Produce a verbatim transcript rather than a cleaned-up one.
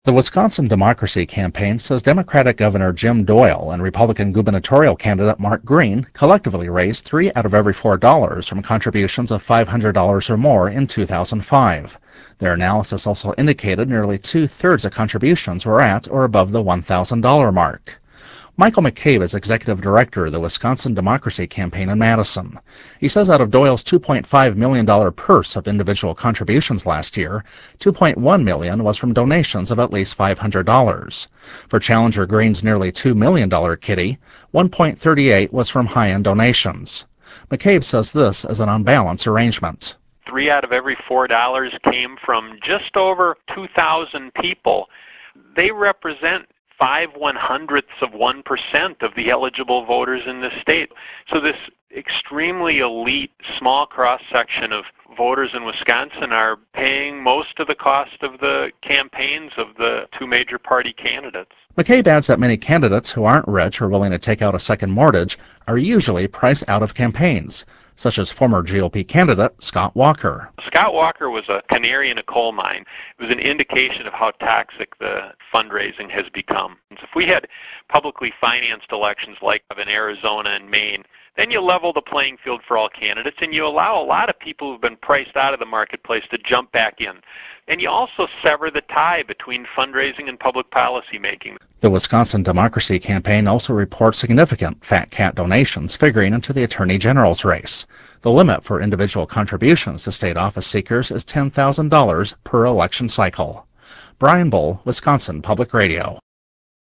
The Wisconsin Democracy Campaign says Democratic Governor Jim Doyle and Republican gubernatorial candidate Mark Green collectively raised three out of every four dollars from contributions of five hundred dollars or more in two thousand five. Their analysis also indicated nearly two-thirds of contributions were at or above the one thousand dollars mark. Michael McCabe is executive director of the Wisconsin Democracy Campaign in Madison. He says out of Doyle's two point five million dollars purse of individual contributions last year, two point one million dollars was from donations of at least five hundred dollars. For Challenger Green's nearly two million dollars kitty, one point three eight was from high-end donations. McCabe says this is an unbalanced arrangement. Three out of every four dollars came from just over two thousand people. They represent five one hundredths of one percent of the eligible voters in this state. So this extremely elite small cross-section of voters in Wisconsin are paying most of the cost of the campaigns of the two major party candidates. McCabe adds that many candidates who aren't rich or willing to take out a second mortgage are usually priced out of campaigns, such as former G O P candidate Scott Walker. Scott Walker was a canary in a coal mine. It was an indication of how toxic the fundraising has become. So if we had publicly financed elections like in Arizona and Maine, then you level the playing field for all candidates and you allow a lot of people who've been priced out of the marketplace to jump back in. And you also sever the tie between fundraising and public policy making. The Wisconsin Democracy Campaign also reports significant fat cat donations figuring into the Attorney General's race. The limit for individual contributions to state office seekers is ten thousand dollars per election cycle. Brian Bull, Wisconsin Public Radio.